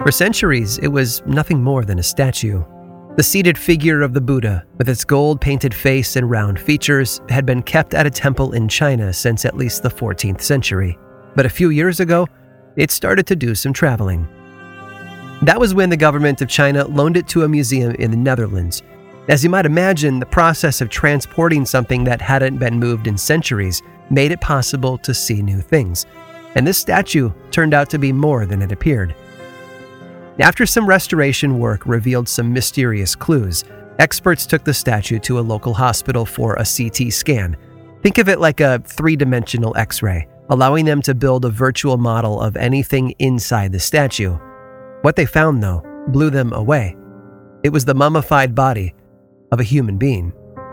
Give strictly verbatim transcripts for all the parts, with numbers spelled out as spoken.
For centuries, it was nothing more than a statue. The seated figure of the Buddha, with its gold-painted face and round features, had been kept at a temple in China since at least the fourteenth century. But a few years ago, it started to do some traveling. That was when the government of China loaned it to a museum in the Netherlands. As you might imagine, the process of transporting something that hadn't been moved in centuries made it possible to see new things. And this statue turned out to be more than it appeared. After some restoration work revealed some mysterious clues, experts took the statue to a local hospital for a C T scan. Think of it like a three-dimensional X-ray, allowing them to build a virtual model of anything inside the statue. What they found, though, blew them away. It was the mummified body of a human being.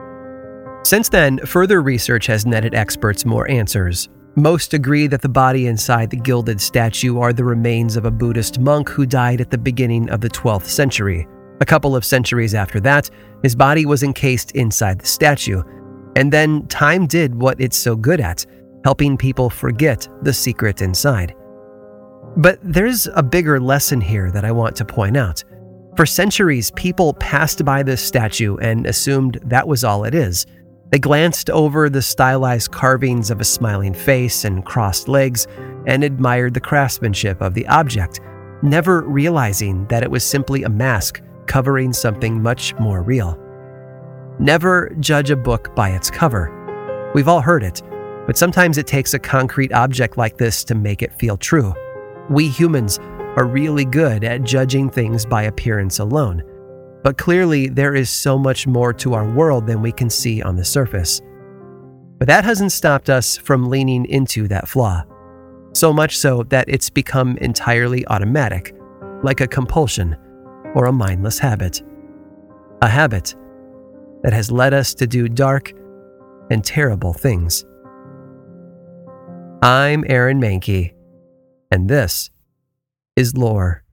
Since then, further research has netted experts more answers. Most agree that the body inside the gilded statue are the remains of a Buddhist monk who died at the beginning of the twelfth century. A couple of centuries after that, his body was encased inside the statue. And then time did what it's so good at, helping people forget the secret inside. But there's a bigger lesson here that I want to point out. For centuries, people passed by this statue and assumed that was all it is. They glanced over the stylized carvings of a smiling face and crossed legs and admired the craftsmanship of the object, never realizing that it was simply a mask covering something much more real. Never judge a book by its cover. We've all heard it, but sometimes it takes a concrete object like this to make it feel true. We humans are really good at judging things by appearance alone, but clearly there is so much more to our world than we can see on the surface. But that hasn't stopped us from leaning into that flaw, so much so that it's become entirely automatic, like a compulsion or a mindless habit. A habit that has led us to do dark and terrible things. I'm Aaron Mahnke, and this is Lore.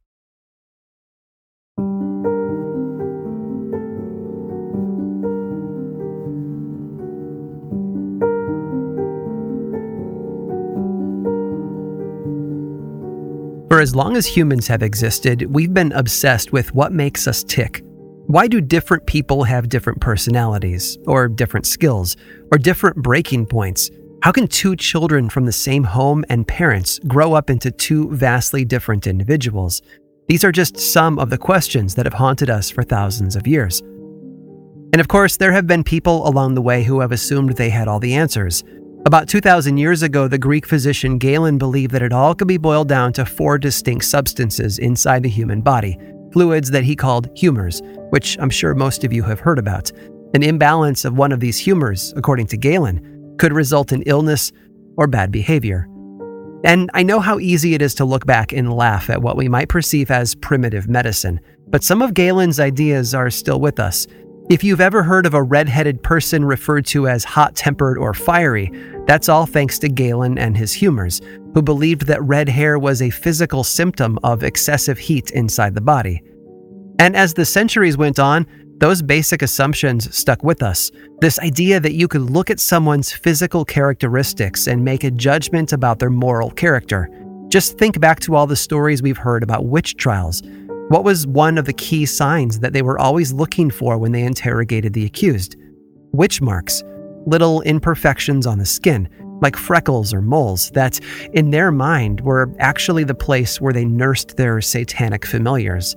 For as long as humans have existed, we've been obsessed with what makes us tick. Why do different people have different personalities, or different skills, or different breaking points? How can two children from the same home and parents grow up into two vastly different individuals? These are just some of the questions that have haunted us for thousands of years. And of course, there have been people along the way who have assumed they had all the answers. About two thousand years ago, the Greek physician Galen believed that it all could be boiled down to four distinct substances inside the human body, fluids that he called humors, which I'm sure most of you have heard about. An imbalance of one of these humors, according to Galen, could result in illness or bad behavior. And I know how easy it is to look back and laugh at what we might perceive as primitive medicine, but some of Galen's ideas are still with us. If you've ever heard of a red-headed person referred to as hot-tempered or fiery, that's all thanks to Galen and his humors, who believed that red hair was a physical symptom of excessive heat inside the body. And as the centuries went on, those basic assumptions stuck with us. This idea that you could look at someone's physical characteristics and make a judgment about their moral character. Just think back to all the stories we've heard about witch trials. What was one of the key signs that they were always looking for when they interrogated the accused? Witch marks, little imperfections on the skin, like freckles or moles, that, in their mind, were actually the place where they nursed their satanic familiars.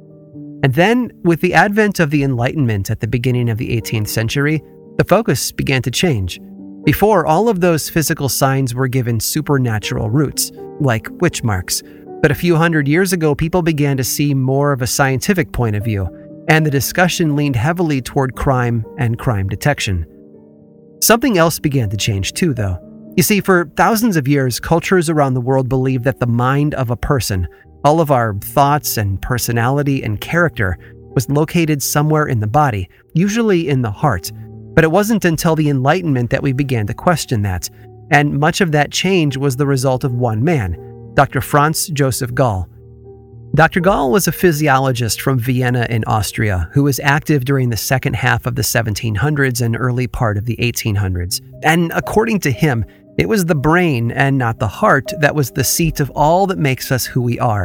And then, with the advent of the Enlightenment at the beginning of the eighteenth century, the focus began to change. Before, all of those physical signs were given supernatural roots, like witch marks. But a few hundred years ago, people began to see more of a scientific point of view, and the discussion leaned heavily toward crime and crime detection. Something else began to change too, though. You see, for thousands of years, cultures around the world believed that the mind of a person, all of our thoughts and personality and character, was located somewhere in the body, usually in the heart. But it wasn't until the Enlightenment that we began to question that, and much of that change was the result of one man, Doctor Franz Joseph Gall. Doctor Gall was a physiologist from Vienna in Austria who was active during the second half of the seventeen hundreds and early part of the eighteen hundreds. And according to him, it was the brain and not the heart that was the seat of all that makes us who we are.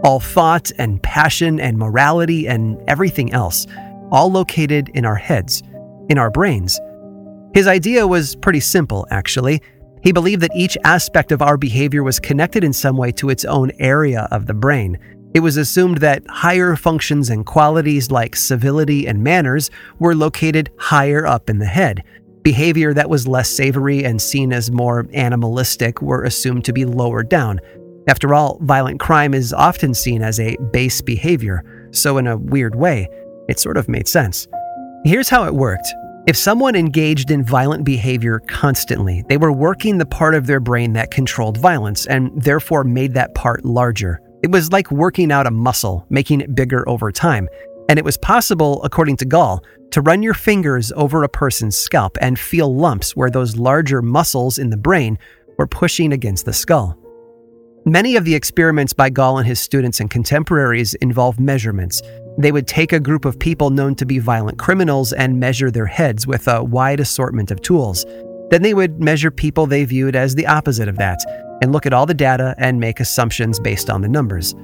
all thought and passion and morality and everything else, all located in our heads, in our brains. His idea was pretty simple, actually. He believed that each aspect of our behavior was connected in some way to its own area of the brain. It was assumed that higher functions and qualities like civility and manners were located higher up in the head. Behavior that was less savory and seen as more animalistic were assumed to be lower down. After all, violent crime is often seen as a base behavior, so in a weird way, it sort of made sense. Here's how it worked. If someone engaged in violent behavior constantly, they were working the part of their brain that controlled violence and therefore made that part larger. It was like working out a muscle, making it bigger over time. And it was possible, according to Gall, to run your fingers over a person's scalp and feel lumps where those larger muscles in the brain were pushing against the skull. Many of the experiments by Gall and his students and contemporaries involve measurements. They would take a group of people known to be violent criminals and measure their heads with a wide assortment of tools. Then they would measure people they viewed as the opposite of that, and look at all the data and make assumptions based on the numbers.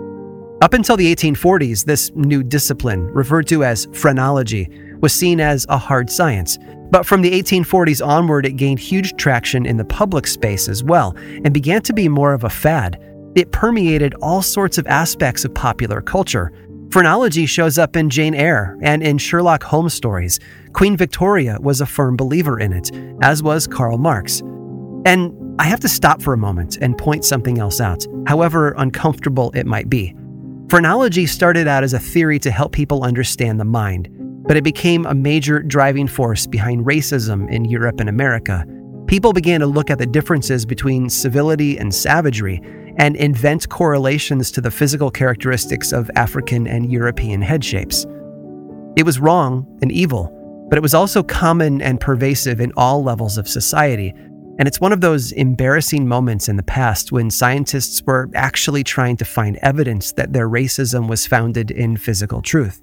Up until the eighteen forties, this new discipline, referred to as phrenology, was seen as a hard science. But from the eighteen forties onward, it gained huge traction in the public space as well, and began to be more of a fad. It permeated all sorts of aspects of popular culture. Phrenology shows up in Jane Eyre and in Sherlock Holmes stories. Queen Victoria was a firm believer in it, as was Karl Marx. And I have to stop for a moment and point something else out, however uncomfortable it might be. Phrenology started out as a theory to help people understand the mind, but it became a major driving force behind racism in Europe and America. People began to look at the differences between civility and savagery and invent correlations to the physical characteristics of African and European head shapes. It was wrong and evil, but it was also common and pervasive in all levels of society. And it's one of those embarrassing moments in the past when scientists were actually trying to find evidence that their racism was founded in physical truth.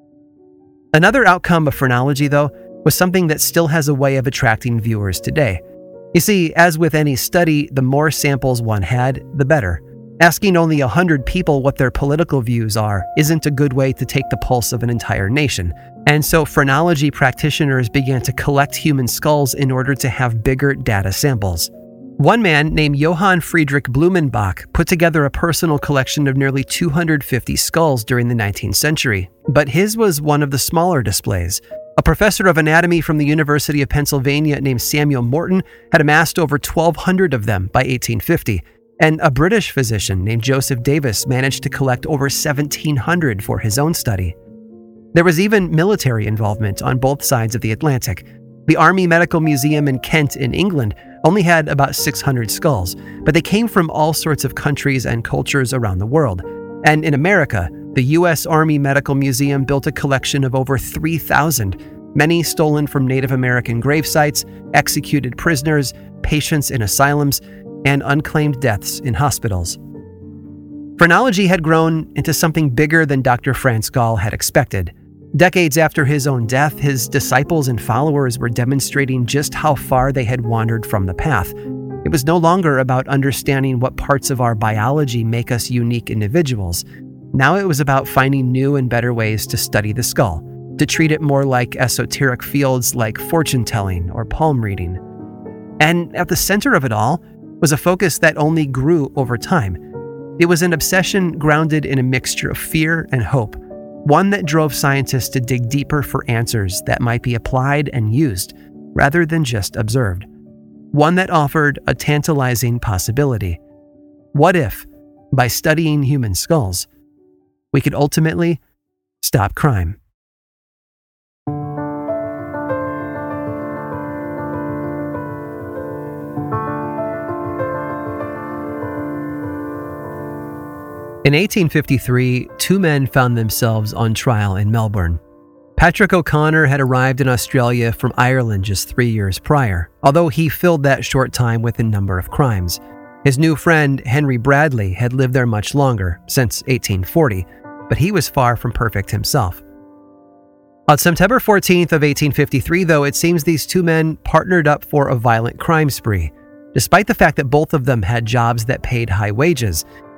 Another outcome of phrenology, though, was something that still has a way of attracting viewers today. You see, as with any study, the more samples one had, the better. Asking only one hundred people what their political views are isn't a good way to take the pulse of an entire nation. And so phrenology practitioners began to collect human skulls in order to have bigger data samples. One man named Johann Friedrich Blumenbach put together a personal collection of nearly two hundred fifty skulls during the nineteenth century, but his was one of the smaller displays. A professor of anatomy from the University of Pennsylvania named Samuel Morton had amassed over twelve hundred of them by eighteen fifty, and a British physician named Joseph Davis managed to collect over seventeen hundred for his own study. There was even military involvement on both sides of the Atlantic. The Army Medical Museum in Kent in England only had about six hundred skulls, but they came from all sorts of countries and cultures around the world. And in America, the U S Army Medical Museum built a collection of over three thousand, many stolen from Native American grave sites, executed prisoners, patients in asylums, and unclaimed deaths in hospitals. Phrenology had grown into something bigger than Doctor Franz Gall had expected. Decades after his own death, his disciples and followers were demonstrating just how far they had wandered from the path. It was no longer about understanding what parts of our biology make us unique individuals. Now it was about finding new and better ways to study the skull, to treat it more like esoteric fields like fortune-telling or palm reading. And at the center of it all was a focus that only grew over time. It was an obsession grounded in a mixture of fear and hope, one that drove scientists to dig deeper for answers that might be applied and used, rather than just observed. One that offered a tantalizing possibility. What if, by studying human skulls, we could ultimately stop crime? In eighteen fifty-three, two men found themselves on trial in Melbourne. Patrick O'Connor had arrived in Australia from Ireland just three years prior, although he filled that short time with a number of crimes. His new friend, Henry Bradley, had lived there much longer, since eighteen forty, but he was far from perfect himself. On September fourteenth of eighteen fifty-three, though, it seems these two men partnered up for a violent crime spree. Despite the fact that both of them had jobs that paid high wages,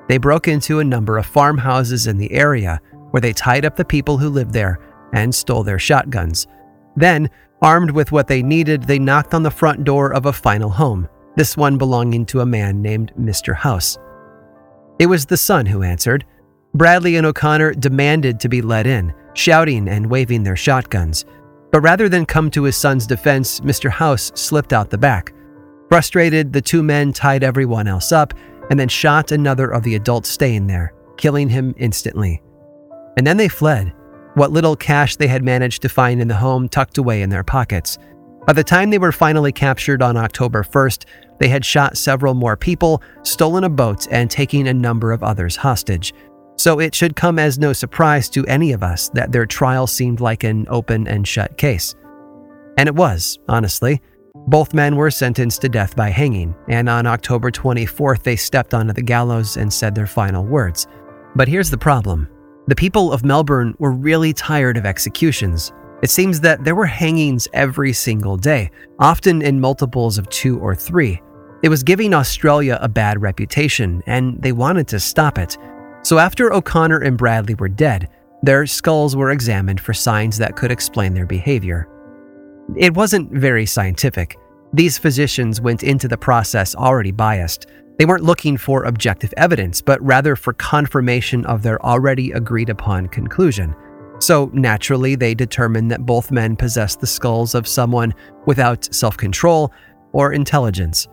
They broke into a number of farmhouses in the area where they tied up the people who lived there and stole their shotguns. Then, armed with what they needed, they knocked on the front door of a final home, this one belonging to a man named Mister House. It was the son who answered. Bradley and O'Connor demanded to be let in, shouting and waving their shotguns. But rather than come to his son's defense, Mister House slipped out the back. Frustrated, the two men tied everyone else up and then shot another of the adults staying there, killing him instantly. And then they fled, what little cash they had managed to find in the home tucked away in their pockets. By the time they were finally captured on October first, they had shot several more people, stolen a boat, and taken a number of others hostage. So it should come as no surprise to any of us that their trial seemed like an open and shut case. And it was, honestly. Both men were sentenced to death by hanging, and on October twenty-fourth they stepped onto the gallows and said their final words. But here's the problem. The people of Melbourne were really tired of executions. It seems that there were hangings every single day, often in multiples of two or three. It was giving Australia a bad reputation, and they wanted to stop it. So after O'Connor and Bradley were dead, their skulls were examined for signs that could explain their behavior. It wasn't very scientific. These physicians went into the process already biased. They weren't looking for objective evidence, but rather for confirmation of their already agreed upon conclusion. So naturally, they determined that both men possessed the skulls of someone without self-control or intelligence.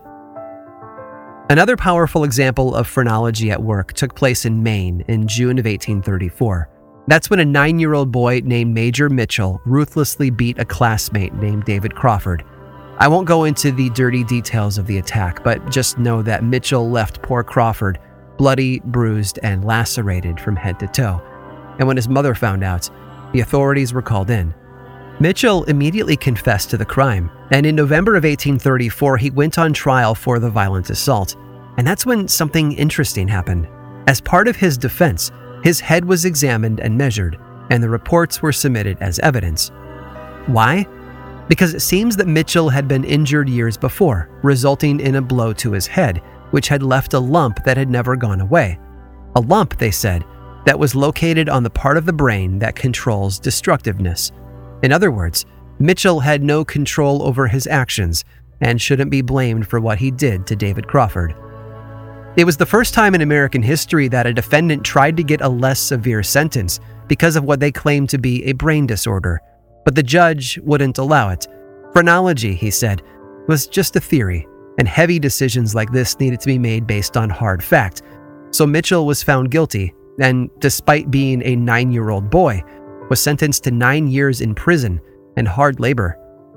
Another powerful example of phrenology at work took place in Maine in June of eighteen thirty-four. That's when a nine-year-old boy named Major Mitchell ruthlessly beat a classmate named David Crawford. I won't go into the dirty details of the attack, but just know that Mitchell left poor Crawford bloody, bruised, and lacerated from head to toe. And when his mother found out, the authorities were called in. Mitchell immediately confessed to the crime, and in November of eighteen thirty-four, he went on trial for the violent assault. And that's when something interesting happened. As part of his defense, his head was examined and measured, and the reports were submitted as evidence. Why? Because it seems that Mitchell had been injured years before, resulting in a blow to his head, which had left a lump that had never gone away. A lump, they said, that was located on the part of the brain that controls destructiveness. In other words, Mitchell had no control over his actions and shouldn't be blamed for what he did to David Crawford. It was the first time in American history that a defendant tried to get a less severe sentence because of what they claimed to be a brain disorder, but the judge wouldn't allow it. Phrenology, he said, was just a theory, and heavy decisions like this needed to be made based on hard fact. So Mitchell was found guilty, and despite being a nine-year-old boy, was sentenced to nine years in prison and hard labor.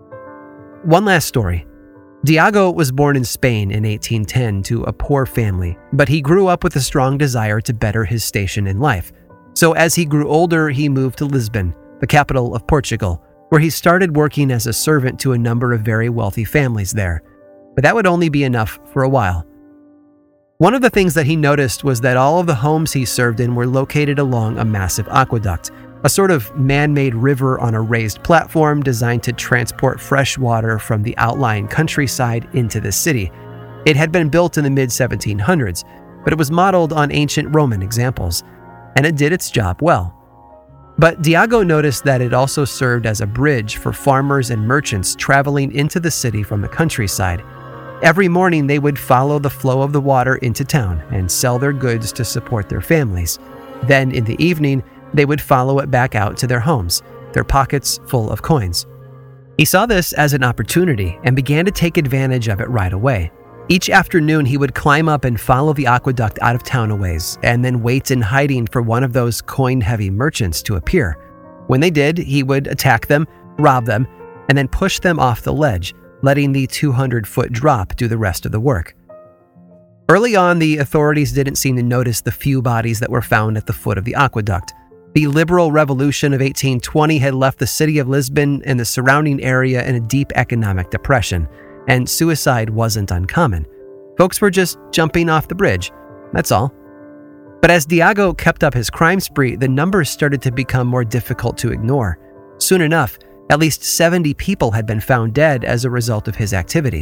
One last story. Diago was born in Spain in eighteen ten to a poor family, but he grew up with a strong desire to better his station in life. So as he grew older, he moved to Lisbon, the capital of Portugal, where he started working as a servant to a number of very wealthy families there. But that would only be enough for a while. One of the things that he noticed was that all of the homes he served in were located along a massive aqueduct, a sort of man-made river on a raised platform designed to transport fresh water from the outlying countryside into the city. It had been built in the mid seventeen hundreds, but it was modeled on ancient Roman examples, and it did its job well. But Diago noticed that it also served as a bridge for farmers and merchants traveling into the city from the countryside. Every morning they would follow the flow of the water into town and sell their goods to support their families. Then in the evening, they would follow it back out to their homes, their pockets full of coins. He saw this as an opportunity and began to take advantage of it right away. Each afternoon, he would climb up and follow the aqueduct out of town a ways, and then wait in hiding for one of those coin-heavy merchants to appear. When they did, he would attack them, rob them, and then push them off the ledge, letting the two hundred foot drop do the rest of the work. Early on, the authorities didn't seem to notice the few bodies that were found at the foot of the aqueduct. The liberal revolution of eighteen twenty had left the city of Lisbon and the surrounding area in a deep economic depression, and suicide wasn't uncommon. Folks were just jumping off the bridge, that's all. But as Diago kept up his crime spree, the numbers started to become more difficult to ignore. Soon enough, at least seventy people had been found dead as a result of his activities.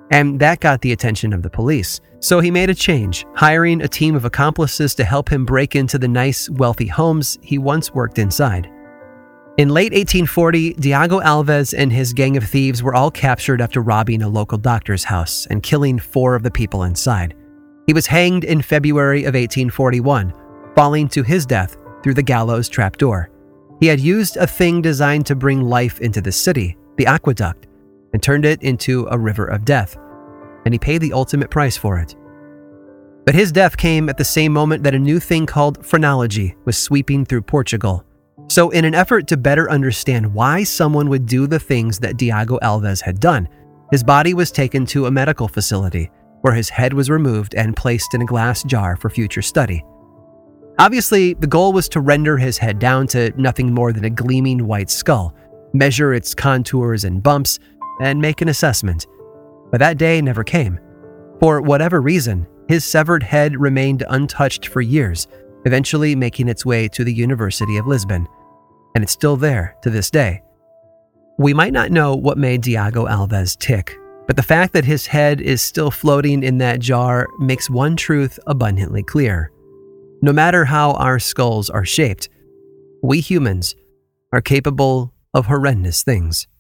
and that got the attention of the police. So he made a change, hiring a team of accomplices to help him break into the nice, wealthy homes he once worked inside. In late eighteen forty, Diego Alves and his gang of thieves were all captured after robbing a local doctor's house and killing four of the people inside. He was hanged in February of eighteen forty-one, falling to his death through the gallows trapdoor. He had used a thing designed to bring life into the city, the aqueduct, and turned it into a river of death, and he paid the ultimate price for it. But his death came at the same moment that a new thing called phrenology was sweeping through Portugal. So in an effort to better understand why someone would do the things that Diego Alves had done, his body was taken to a medical facility where his head was removed and placed in a glass jar for future study. Obviously, the goal was to render his head down to nothing more than a gleaming white skull, measure its contours and bumps, and make an assessment. But that day never came. For whatever reason, his severed head remained untouched for years, eventually making its way to the University of Lisbon. And it's still there to this day. We might not know what made Diego Alves tick, but the fact that his head is still floating in that jar makes one truth abundantly clear. No matter how our skulls are shaped, we humans are capable of horrendous things.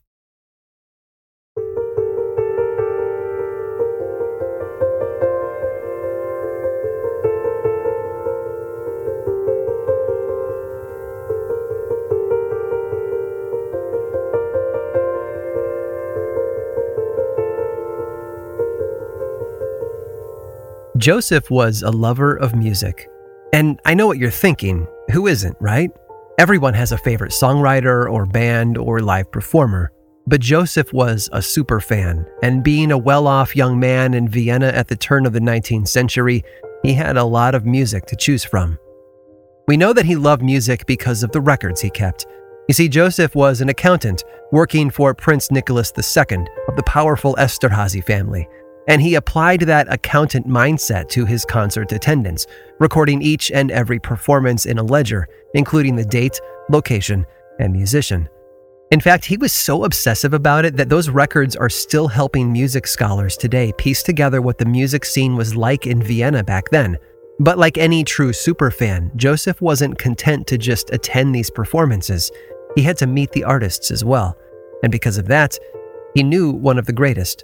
Joseph was a lover of music. And I know what you're thinking. Who isn't, right? Everyone has a favorite songwriter or band or live performer. But Joseph was a super fan, and being a well-off young man in Vienna at the turn of the nineteenth century, he had a lot of music to choose from. We know that he loved music because of the records he kept. You see, Joseph was an accountant working for Prince Nicholas the Second of the powerful Esterházy family, and he applied that accountant mindset to his concert attendance, recording each and every performance in a ledger, including the date, location, and musician. In fact, he was so obsessive about it that those records are still helping music scholars today piece together what the music scene was like in Vienna back then. But like any true superfan, Joseph wasn't content to just attend these performances. He had to meet the artists as well, and because of that, he knew one of the greatest.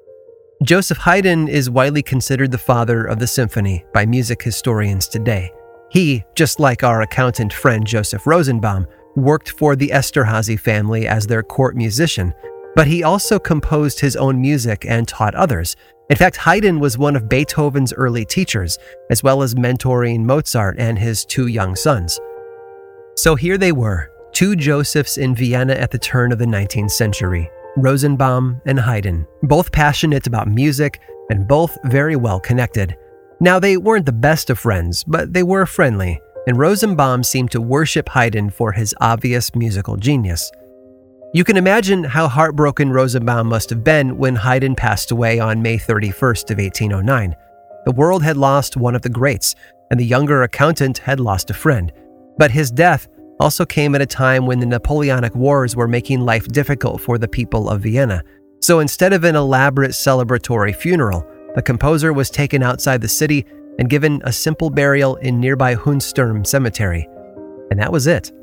Joseph Haydn is widely considered the father of the symphony by music historians today. He, just like our accountant friend Joseph Rosenbaum, worked for the Esterházy family as their court musician, but he also composed his own music and taught others. In fact, Haydn was one of Beethoven's early teachers, as well as mentoring Mozart and his two young sons. So here they were, two Josephs in Vienna at the turn of the nineteenth century, Rosenbaum and Haydn, both passionate about music and both very well connected. Now, they weren't the best of friends, but they were friendly, and Rosenbaum seemed to worship Haydn for his obvious musical genius. You can imagine how heartbroken Rosenbaum must have been when Haydn passed away on May thirty-first of eighteen oh nine. The world had lost one of the greats, and the younger accountant had lost a friend. But his death also came at a time when the Napoleonic Wars were making life difficult for the people of Vienna. So instead of an elaborate celebratory funeral, the composer was taken outside the city and given a simple burial in nearby Hundsturm Cemetery. And that was it.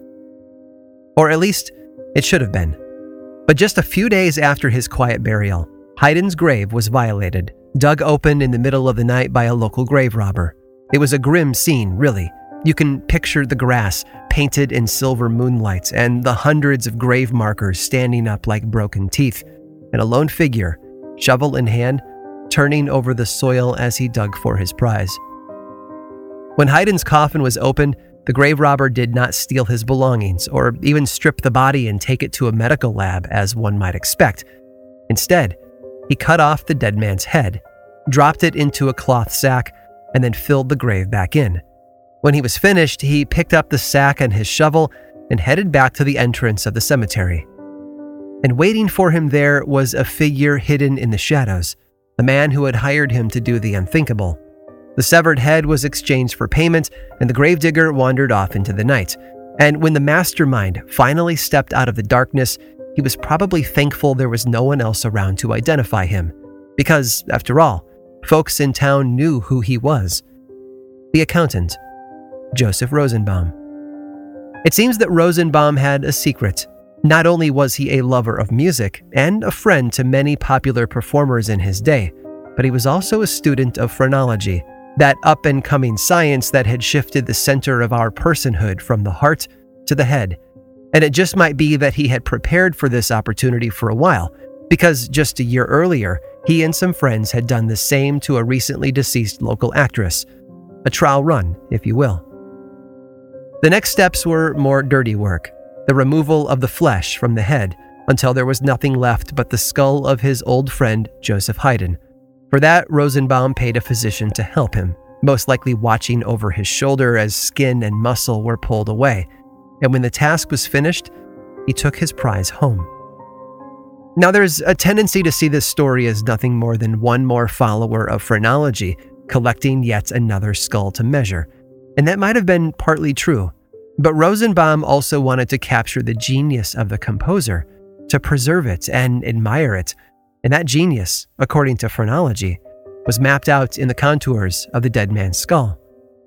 Or at least, it should have been. But just a few days after his quiet burial, Haydn's grave was violated, dug open in the middle of the night by a local grave robber. It was a grim scene, really. You can picture the grass painted in silver moonlight and the hundreds of grave markers standing up like broken teeth, and a lone figure, shovel in hand, turning over the soil as he dug for his prize. When Haydn's coffin was opened, the grave robber did not steal his belongings or even strip the body and take it to a medical lab as one might expect. Instead, he cut off the dead man's head, dropped it into a cloth sack, and then filled the grave back in. When he was finished, he picked up the sack and his shovel and headed back to the entrance of the cemetery. And waiting for him there was a figure hidden in the shadows, the man who had hired him to do the unthinkable. The severed head was exchanged for payment, and the gravedigger wandered off into the night. And when the mastermind finally stepped out of the darkness, he was probably thankful there was no one else around to identify him. Because, after all, folks in town knew who he was. The accountant, Joseph Rosenbaum. It seems that Rosenbaum had a secret. Not only was he a lover of music and a friend to many popular performers in his day, but he was also a student of phrenology, that up-and-coming science that had shifted the center of our personhood from the heart to the head. And it just might be that he had prepared for this opportunity for a while, because just a year earlier, he and some friends had done the same to a recently deceased local actress. A trial run, if you will. The next steps were more dirty work, the removal of the flesh from the head until there was nothing left but the skull of his old friend Joseph Haydn. For that, Rosenbaum paid a physician to help him, most likely watching over his shoulder as skin and muscle were pulled away. And when the task was finished, he took his prize home. Now, there's a tendency to see this story as nothing more than one more follower of phrenology collecting yet another skull to measure. And that might have been partly true. But Rosenbaum also wanted to capture the genius of the composer, to preserve it and admire it. And that genius, according to phrenology, was mapped out in the contours of the dead man's skull.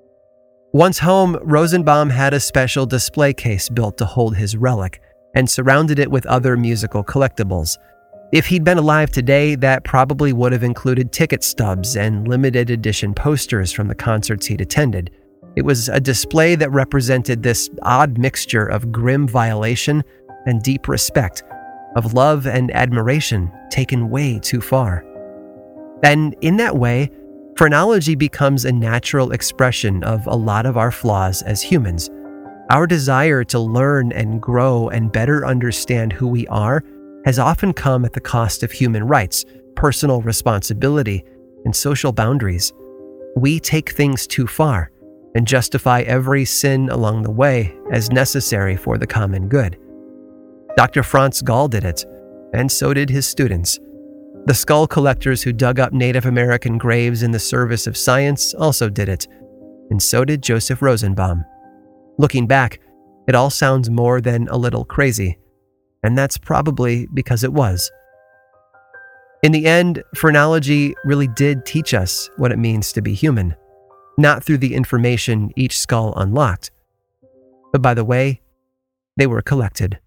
Once home, Rosenbaum had a special display case built to hold his relic and surrounded it with other musical collectibles. If he'd been alive today, that probably would have included ticket stubs and limited edition posters from the concerts he'd attended. It was a display that represented this odd mixture of grim violation and deep respect, of love and admiration taken way too far. And in that way, phrenology becomes a natural expression of a lot of our flaws as humans. Our desire to learn and grow and better understand who we are has often come at the cost of human rights, personal responsibility, and social boundaries. We take things too far and justify every sin along the way as necessary for the common good. Doctor Franz Gall did it, and so did his students. The skull collectors who dug up Native American graves in the service of science also did it, and so did Joseph Rosenbaum. Looking back, it all sounds more than a little crazy, and that's probably because it was. In the end, phrenology really did teach us what it means to be human, not through the information each skull unlocked, but by the way they were collected.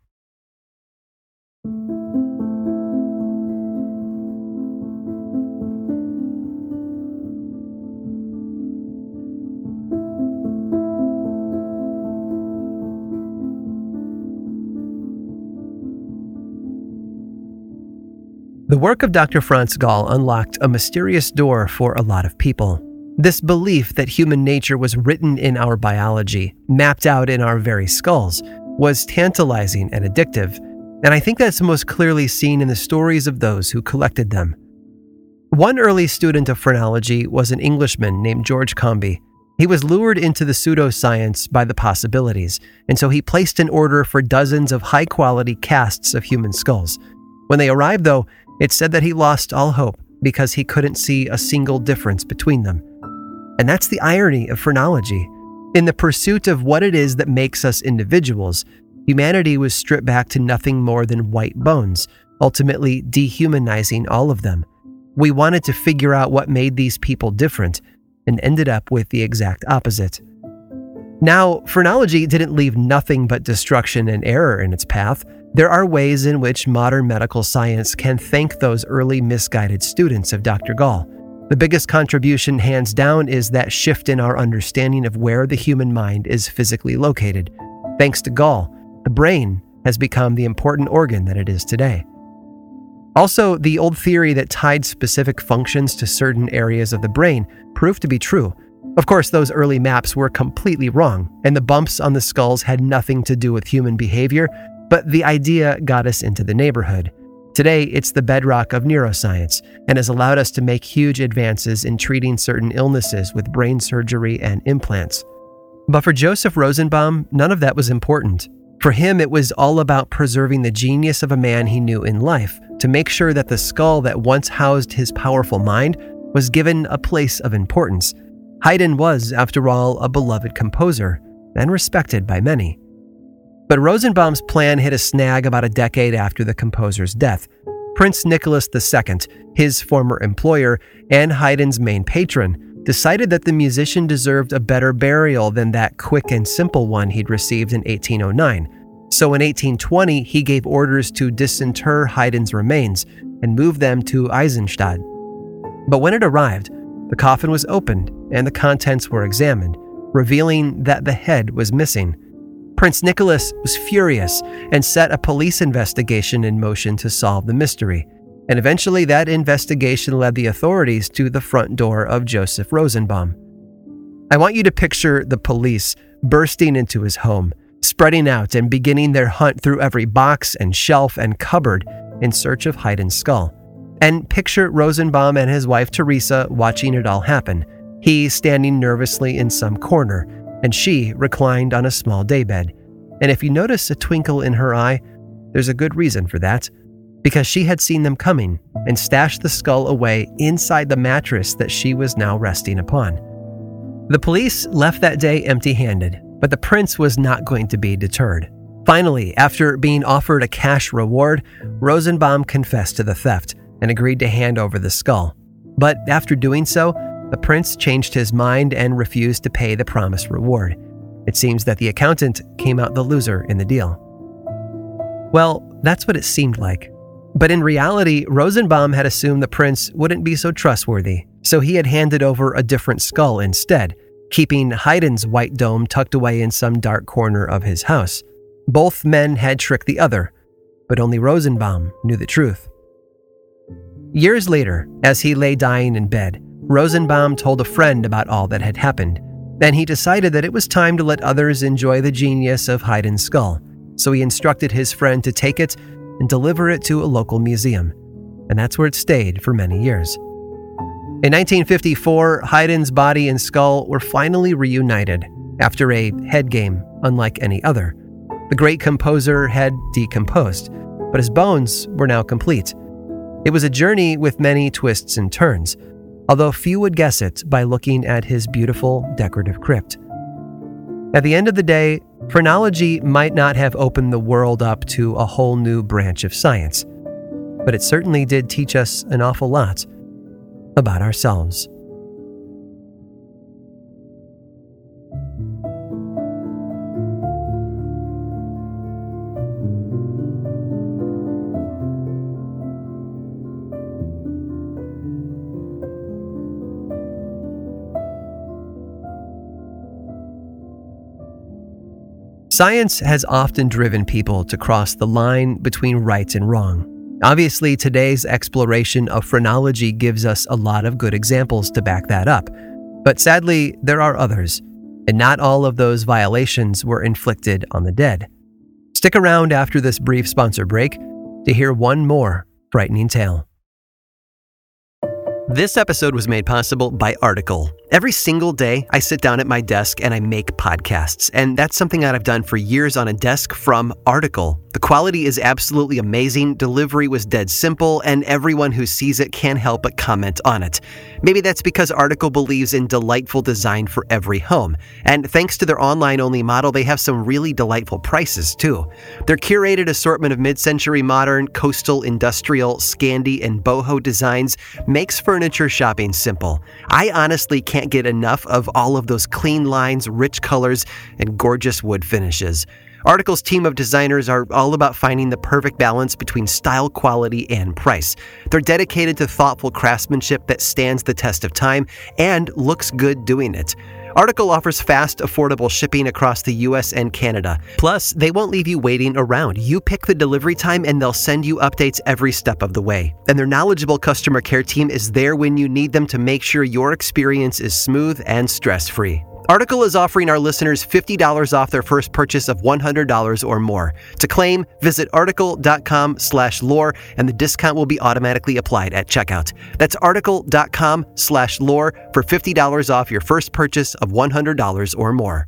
The work of Doctor Franz Gall unlocked a mysterious door for a lot of people. This belief that human nature was written in our biology, mapped out in our very skulls, was tantalizing and addictive, and I think that's most clearly seen in the stories of those who collected them. One early student of phrenology was an Englishman named George Combe. He was lured into the pseudoscience by the possibilities, and so he placed an order for dozens of high-quality casts of human skulls. When they arrived, though, it said that he lost all hope because he couldn't see a single difference between them. And that's the irony of phrenology. In the pursuit of what it is that makes us individuals, humanity was stripped back to nothing more than white bones, ultimately dehumanizing all of them. We wanted to figure out what made these people different, and ended up with the exact opposite. Now, phrenology didn't leave nothing but destruction and error in its path. There are ways in which modern medical science can thank those early misguided students of Doctor Gall. The biggest contribution, hands down, is that shift in our understanding of where the human mind is physically located. Thanks to Gall, the brain has become the important organ that it is today. Also, the old theory that tied specific functions to certain areas of the brain proved to be true. Of course, those early maps were completely wrong, and the bumps on the skulls had nothing to do with human behavior, but the idea got us into the neighborhood. Today, it's the bedrock of neuroscience and has allowed us to make huge advances in treating certain illnesses with brain surgery and implants. But for Joseph Rosenbaum, none of that was important. For him, it was all about preserving the genius of a man he knew in life, to make sure that the skull that once housed his powerful mind was given a place of importance. Haydn was, after all, a beloved composer and respected by many. But Rosenbaum's plan hit a snag about a decade after the composer's death. Prince Nicholas the Second, his former employer and Haydn's main patron, decided that the musician deserved a better burial than that quick and simple one he'd received in eighteen oh nine. So in eighteen twenty, he gave orders to disinter Haydn's remains and move them to Eisenstadt. But when it arrived, the coffin was opened and the contents were examined, revealing that the head was missing. Prince Nicholas was furious and set a police investigation in motion to solve the mystery. And eventually that investigation led the authorities to the front door of Joseph Rosenbaum. I want you to picture the police bursting into his home, spreading out and beginning their hunt through every box and shelf and cupboard in search of Haydn's skull. And picture Rosenbaum and his wife Teresa watching it all happen, he standing nervously in some corner, and she reclined on a small daybed. And if you notice a twinkle in her eye, there's a good reason for that, because she had seen them coming and stashed the skull away inside the mattress that she was now resting upon. The police left that day empty-handed, but the prince was not going to be deterred. Finally, after being offered a cash reward, Rosenbaum confessed to the theft and agreed to hand over the skull. But after doing so, the prince changed his mind and refused to pay the promised reward. It seems that the accountant came out the loser in the deal. Well, that's what it seemed like. But in reality, Rosenbaum had assumed the prince wouldn't be so trustworthy, so he had handed over a different skull instead, keeping Haydn's white dome tucked away in some dark corner of his house. Both men had tricked the other, but only Rosenbaum knew the truth. Years later, as he lay dying in bed, Rosenbaum told a friend about all that had happened. Then he decided that it was time to let others enjoy the genius of Haydn's skull, so he instructed his friend to take it and deliver it to a local museum, and that's where it stayed for many years. In nineteen fifty-four, Haydn's body and skull were finally reunited after a head game unlike any other. The great composer had decomposed, but his bones were now complete. It was a journey with many twists and turns, although few would guess it by looking at his beautiful decorative crypt. At the end of the day, phrenology might not have opened the world up to a whole new branch of science, but it certainly did teach us an awful lot about ourselves. Science has often driven people to cross the line between right and wrong. Obviously, today's exploration of phrenology gives us a lot of good examples to back that up. But sadly, there are others, and not all of those violations were inflicted on the dead. Stick around after this brief sponsor break to hear one more frightening tale. This episode was made possible by Article. Every single day, I sit down at my desk and I make podcasts, and that's something that I've done for years on a desk from Article. The quality is absolutely amazing, delivery was dead simple, and everyone who sees it can't help but comment on it. Maybe that's because Article believes in delightful design for every home, and thanks to their online-only model, they have some really delightful prices, too. Their curated assortment of mid-century modern, coastal, industrial, Scandi, and boho designs makes furniture shopping simple. I honestly can't get enough of all of those clean lines, rich colors, and gorgeous wood finishes. Article's team of designers are all about finding the perfect balance between style, quality, and price. They're dedicated to thoughtful craftsmanship that stands the test of time and looks good doing it. Article offers fast, affordable shipping across the U S and Canada. Plus, they won't leave you waiting around. You pick the delivery time and they'll send you updates every step of the way. And their knowledgeable customer care team is there when you need them to make sure your experience is smooth and stress-free. Article is offering our listeners fifty dollars off their first purchase of one hundred dollars or more. To claim, visit article.com slash lore and the discount will be automatically applied at checkout. That's article.com slash lore for fifty dollars off your first purchase of one hundred dollars or more.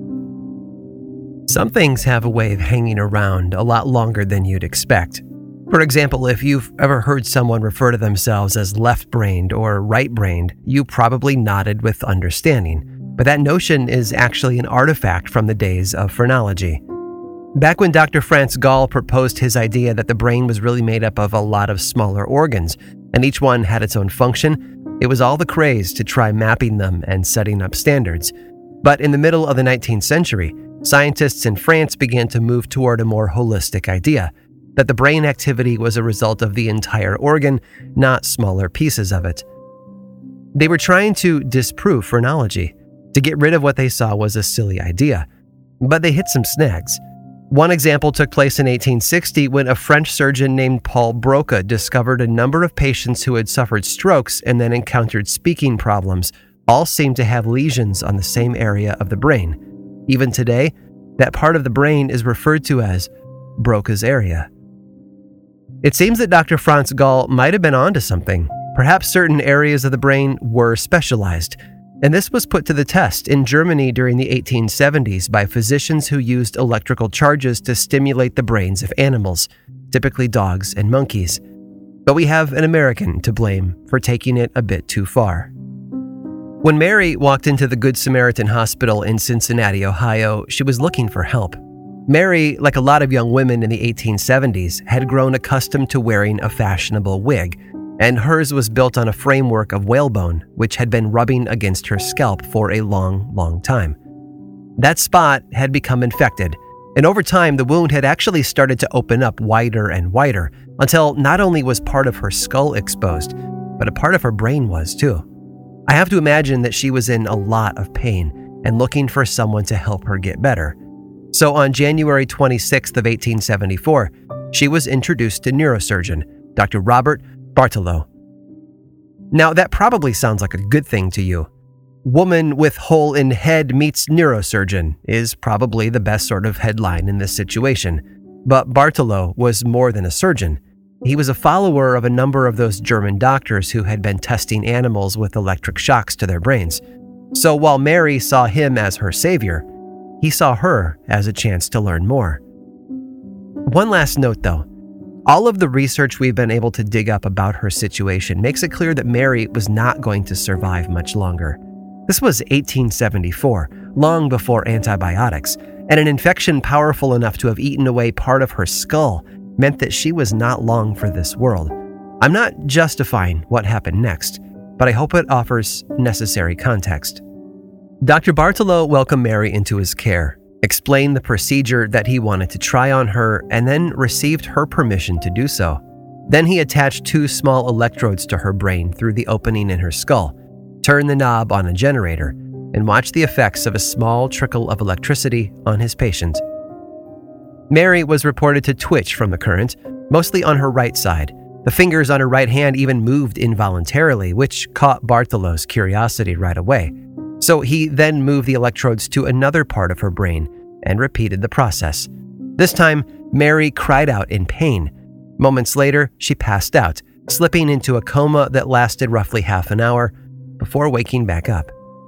Some things have a way of hanging around a lot longer than you'd expect. For example, if you've ever heard someone refer to themselves as left-brained or right-brained, you probably nodded with understanding. But that notion is actually an artifact from the days of phrenology. Back when Doctor Franz Gall proposed his idea that the brain was really made up of a lot of smaller organs, and each one had its own function, it was all the craze to try mapping them and setting up standards. But in the middle of the nineteenth century, scientists in France began to move toward a more holistic idea, that the brain activity was a result of the entire organ, not smaller pieces of it. They were trying to disprove phrenology, to get rid of what they saw was a silly idea. But they hit some snags. One example took place in eighteen sixty when a French surgeon named Paul Broca discovered a number of patients who had suffered strokes and then encountered speaking problems all seemed to have lesions on the same area of the brain. Even today, that part of the brain is referred to as Broca's area. It seems that Doctor Franz Gall might have been onto something. Perhaps certain areas of the brain were specialized. And this was put to the test in Germany during the eighteen seventies by physicians who used electrical charges to stimulate the brains of animals, typically dogs and monkeys. But we have an American to blame for taking it a bit too far. When Mary walked into the Good Samaritan Hospital in Cincinnati, Ohio, she was looking for help. Mary, like a lot of young women in the eighteen seventies, had grown accustomed to wearing a fashionable wig, and hers was built on a framework of whalebone, which had been rubbing against her scalp for a long, long time. That spot had become infected, and over time the wound had actually started to open up wider and wider, until not only was part of her skull exposed, but a part of her brain was too. I have to imagine that she was in a lot of pain and looking for someone to help her get better. So on January twenty-sixth of eighteen seventy-four, she was introduced to neurosurgeon, Doctor Robert Bartolo. Now, that probably sounds like a good thing to you. Woman with hole in head meets neurosurgeon is probably the best sort of headline in this situation. But Bartolo was more than a surgeon. He was a follower of a number of those German doctors who had been testing animals with electric shocks to their brains. So while Mary saw him as her savior, he saw her as a chance to learn more. One last note though. All of the research we've been able to dig up about her situation makes it clear that Mary was not going to survive much longer. This was eighteen seventy-four, long before antibiotics, and an infection powerful enough to have eaten away part of her skull meant that she was not long for this world. I'm not justifying what happened next, but I hope it offers necessary context. Doctor Bartolo welcomed Mary into his care, explained the procedure that he wanted to try on her, and then received her permission to do so. Then he attached two small electrodes to her brain through the opening in her skull, turned the knob on a generator, and watched the effects of a small trickle of electricity on his patient. Mary was reported to twitch from the current, mostly on her right side. The fingers on her right hand even moved involuntarily, which caught Bartolo's curiosity right away. So he then moved the electrodes to another part of her brain and repeated the process. This time, Mary cried out in pain. Moments later, she passed out, slipping into a coma that lasted roughly half an hour before waking back up.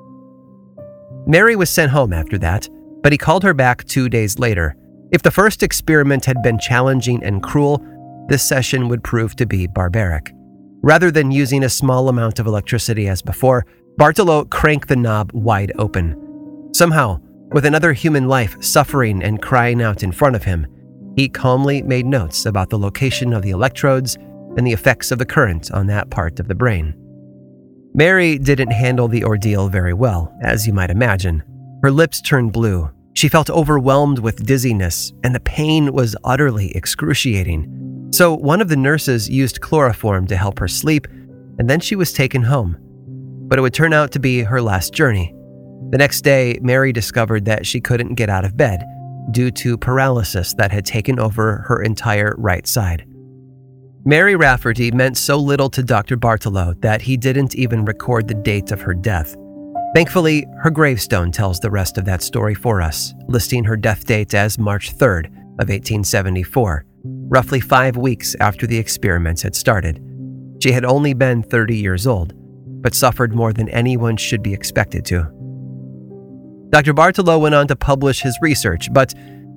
Mary was sent home after that, but he called her back two days later. If the first experiment had been challenging and cruel, this session would prove to be barbaric. Rather than using a small amount of electricity as before, Bartolo cranked the knob wide open. Somehow, with another human life suffering and crying out in front of him, he calmly made notes about the location of the electrodes and the effects of the current on that part of the brain. Mary didn't handle the ordeal very well, as you might imagine. Her lips turned blue. She felt overwhelmed with dizziness, and the pain was utterly excruciating. So one of the nurses used chloroform to help her sleep, and then she was taken home. But it would turn out to be her last journey. The next day, Mary discovered that she couldn't get out of bed due to paralysis that had taken over her entire right side. Mary Rafferty meant so little to Doctor Bartolo that he didn't even record the date of her death. Thankfully, her gravestone tells the rest of that story for us, listing her death date as March third of eighteen seventy-four, roughly five weeks after the experiments had started. She had only been thirty years old, but suffered more than anyone should be expected to. Doctor Bartolo went on to publish his research, but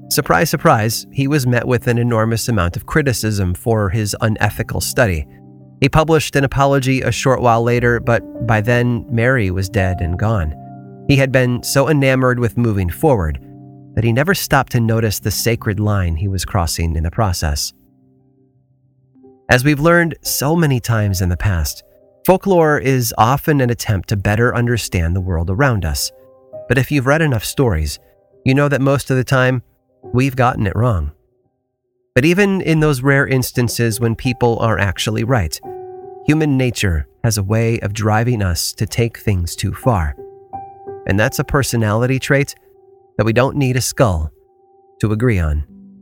Surprise, surprise, he was met with an enormous amount of criticism for his unethical study. He published an apology a short while later, but by then, Mary was dead and gone. He had been so enamored with moving forward that he never stopped to notice the sacred line he was crossing in the process. As we've learned so many times in the past, folklore is often an attempt to better understand the world around us. But if you've read enough stories, you know that most of the time, we've gotten it wrong. But even in those rare instances when people are actually right, human nature has a way of driving us to take things too far. And that's a personality trait that we don't need a skull to agree on.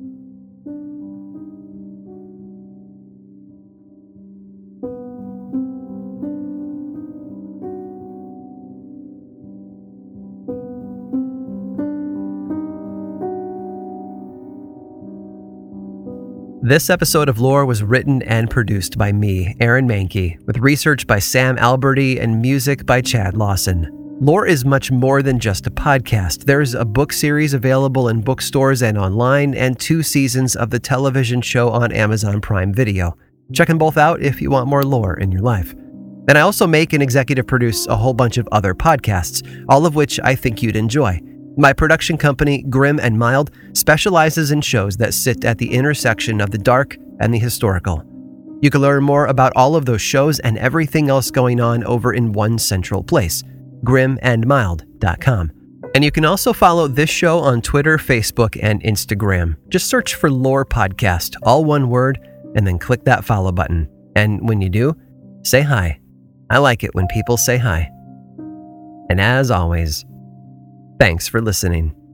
This episode of Lore was written and produced by me, Aaron Mahnke, with research by Sam Alberti and music by Chad Lawson. Lore is much more than just a podcast. There's a book series available in bookstores and online, and two seasons of the television show on Amazon Prime Video. Check them both out if you want more lore in your life. And I also make and executive produce a whole bunch of other podcasts, all of which I think you'd enjoy. My production company, Grim and Mild, specializes in shows that sit at the intersection of the dark and the historical. You can learn more about all of those shows and everything else going on over in one central place, grim and mild dot com. And you can also follow this show on Twitter, Facebook, and Instagram. Just search for Lore Podcast, all one word, and then click that follow button. And when you do, say hi. I like it when people say hi. And as always, thanks for listening.